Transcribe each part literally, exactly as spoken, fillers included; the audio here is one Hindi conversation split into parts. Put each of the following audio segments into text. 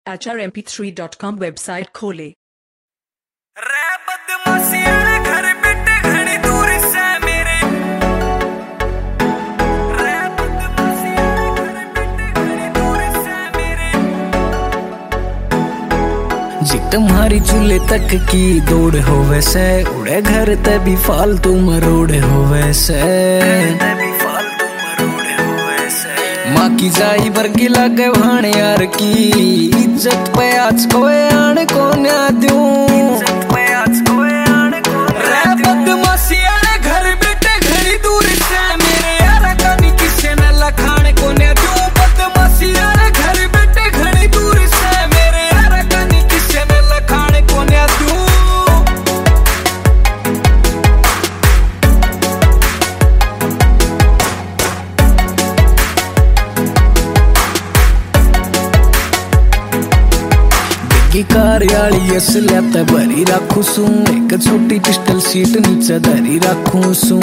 H R M P three dot com website खोले। रे बदमाशियां घर बेटे घड़ी दूर से मेरे। रे बदमाशियां घर बेटे घड़ी दूर से मेरे। जी तुम्हारी चूल्हे तक की दौड़ हो वैसे उड़े घर ते भी फालतू मरोड़ हो वैसे। माँ की जाई वर्गी लगे भाण यार की इज्जत पे आज कोई आने को ना दूं। रे बदमाशियां घर बेटे घड़ी दूर से मेरे। यार कनी किसे न लखाने को ना दूं। बदमाशियां घर बेटे घड़ी दूर से मेरे। यार कनी किसे न लखाने को ना दूं। की कार्याली असल्यात भरी राखू सू। एक छोटी पिस्टल सीट नीचे धरी राखू सू।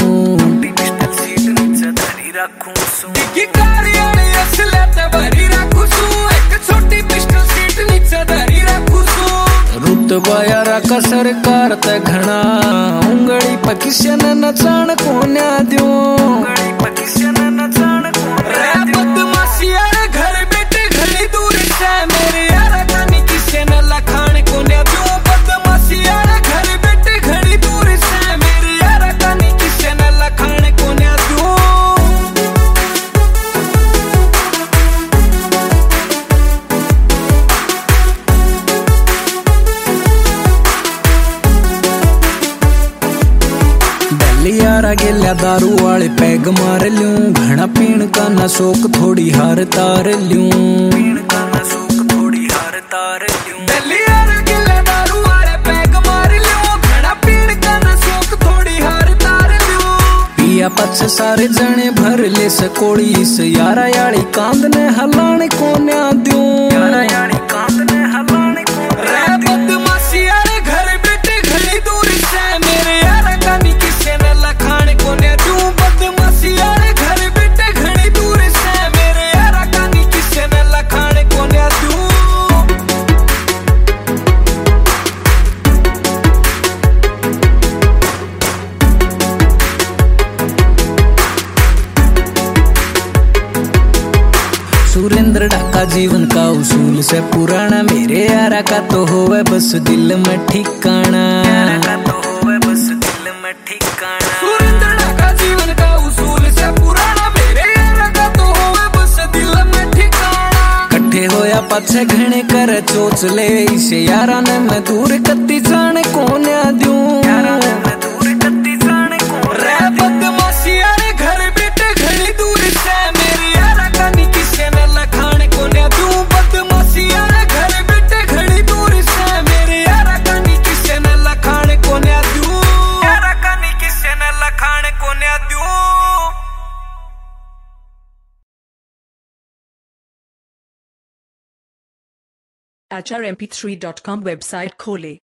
की कार्याली असल्यात भरी राखू सू। एक छोटी पिस्टल सीट नीचे धरी राखू सू। रुतबा यारा का सरकार ते घणा उंगली पकिशन नचाण कोन्या द्यूं। रे बदमाशियां घर बेटे घड़ी दूर से मेरे। यार कनी किसे न लखाने को ना दूं। बदमाशियां घर बेटे घड़ी दूर से मेरे। यार कनी किसे न लखाने को ना दूं। यारा गेल्या दारू वाले पैग मार लूं। घना पीण का ना शौक थोड़ी हार तार लूं। दिल्ली यार गेल्या दारू वाले पैग मार लूं। घना पीण का ना शौक थोड़ी हार तार लूं। पिया पछ सारे जने भर ले सकोड़ी से। यारा याड़ी कांद ने हलाने को ना दूं। रे बदमाशियां घर बेटे घड़ी दूर से मेरे। यार कनी किसे न लखाने को ना दूं। बदमाशियां घर बेटे घड़ी दूर से मेरे। यार कनी किसे न लखाने को ना दूं। सुरेंद्र डाका जीवन का उसूल से पुराना। मेरे यारा का तो होवे बस दिल में ठिकाना। सुरेंद्र डाका जीवन का उसूल से पुराना। मेरे यारा का तो होवे बस दिल में ठिकाना। कट्ठे होया पाछे घणे कर चोच ले इसे। यारा ने मैं दूर कत्ती जाने को ना दूं। रे बदमाशियां घर बेटे घड़ी दूर से मेरे। यार कनी किसे न लखाने को ना दूं। बदमाशियां घर बेटे घड़ी दूर से मेरे। यार कनी किसे न लखाने को ना दूं। यार कनी किसे न लखाने को ना दूं। H R M P three dot com website खोले।